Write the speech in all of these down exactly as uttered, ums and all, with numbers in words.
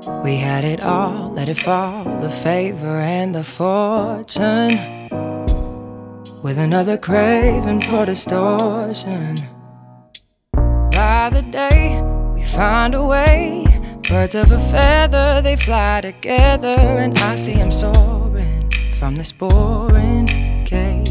We had it all, let it fall, the favor and the fortune, with another craving for distortion. By the day, we find a way. Birds of a feather, they fly together, and I see them soaring from this boring cage.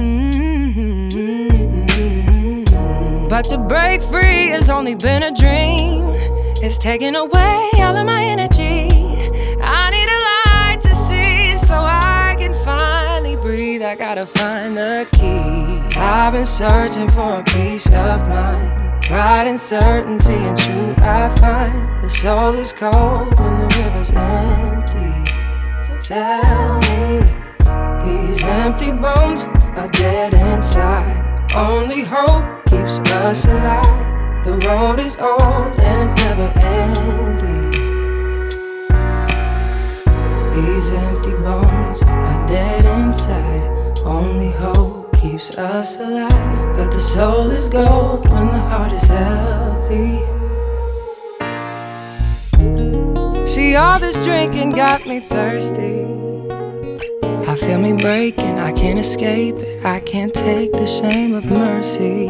Mm-hmm. But to break free has only been a dream. It's taking away all of my energy. I need a light to see so I can finally breathe. I gotta find the key. I've been searching for a peace of mind. Pride and certainty and truth I find. The soul is cold when the river's empty. So tell me, these empty bones are dead inside. Only hope keeps us alive. The road is old and it's never ending. These empty bones are dead inside. Only hope keeps us alive. But the soul is gold when the heart is healthy. See, all this drinking got me thirsty. I feel me breaking, I can't escape it. I can't take the shame of mercy.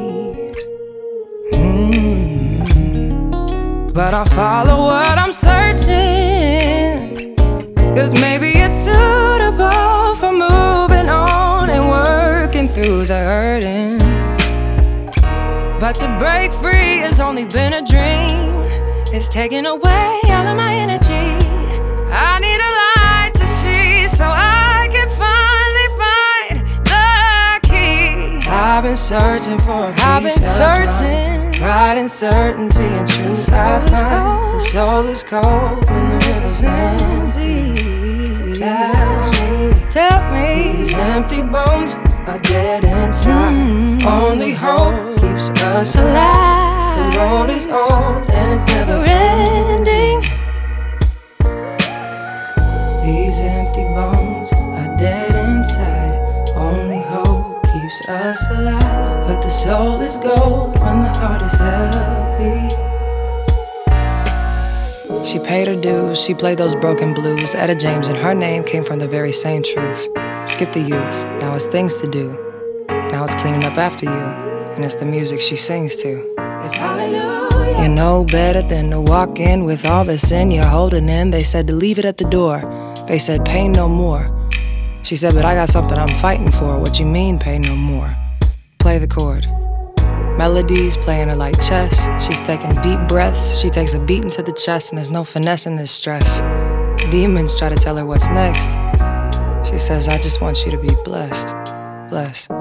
mm. But I'll follow what I'm searching, 'cause maybe it's suitable for moving on and working through the hurting. But to break free has only been a dream. It's taking away all of my energy. I need a light to see so I can finally find the key. I've been searching for a piece I've been searching. Of pride and certainty and truth I find. The soul is cold when the river's empty. Tell me, tell me, these empty bones are dead inside. Mm-hmm. Only hope keeps us alive. The road is old and it's never ending. These empty bones are dead inside. Only hope keeps us alive. But the soul is gold when the heart is healthy. She paid her dues, she played those broken blues. Etta James and her name came from the very same truth. Skip the youth, now it's things to do. Now it's cleaning up after you, and it's the music she sings to. It's hallelujah. You know better than to walk in with all the sin you're holding in. They said to leave it at the door. They said pain no more. She said, but I got something I'm fighting for. What you mean pain no more? Play the chord. Melodies playing her like chess. She's taking deep breaths. She takes a beat into the chest, and there's no finesse in this stress. Demons try to tell her what's next. She says, I just want you to be blessed. Blessed.